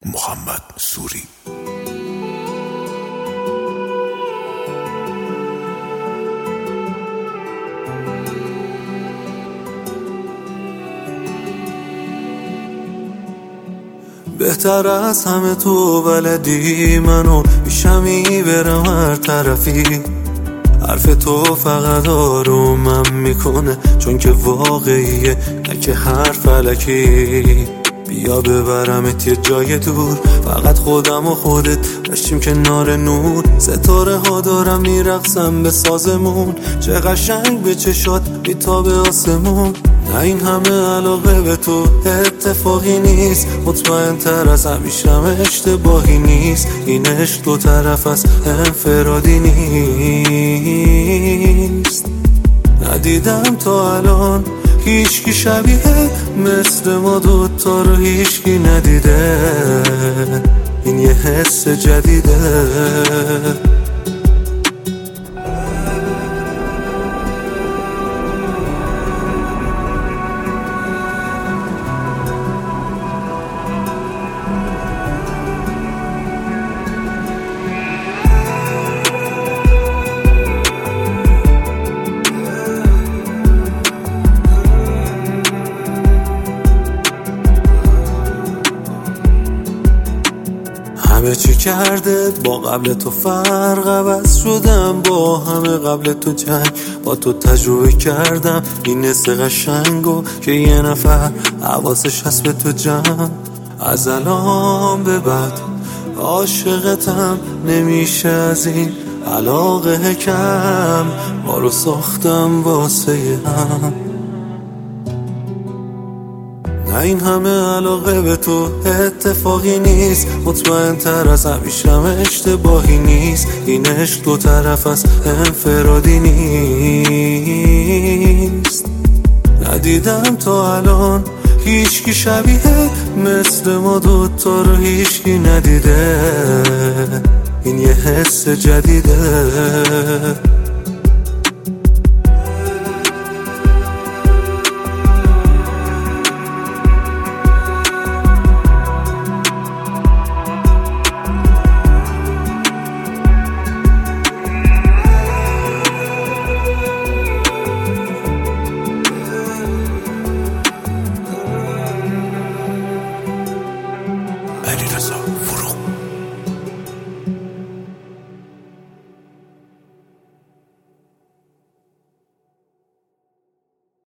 محمد سوری. بهتر از همه تو بلدی منو بیشمی برم هر طرفی. حرف تو فقط آرومم میکنه چون که واقعیه نه که هر فلکی. بیا ببرمت یه جای دور، فقط خودم و خودت داشتیم کنار نور. ستاره ها دارم میرقصم به سازمون، چه قشنگ به چشات بیتابه آسمون. نه این همه علاقه به تو اتفاقی نیست، مطمئن تر از همیشم اشتباهی نیست. این عشق دو طرف از انفرادی نیست. ندیدم تا الان هیچکی شبیه مثل ما دوتا رو، هیچکی ندیده. این یه حس جدیده. همه چی کرده با قبل تو فرق، عوض شدم با همه قبل تو جنگ. با تو تجربه کردم این حس قشنگو که یه نفر حواسش هست به تو جمع. از الان به بعد عاشقتم، نمیشه از این علاقه کم. ما رو ساختم واسه هم. نه این همه علاقه به تو اتفاقی نیست، مطمئن تر از همیشم اشتباهی نیست. این عشق دو طرف از انفرادی نیست. ندیدم تا الان هیچکی شبیه مثل ما دوتا رو، هیچکی ندیده. این یه حس جدیده.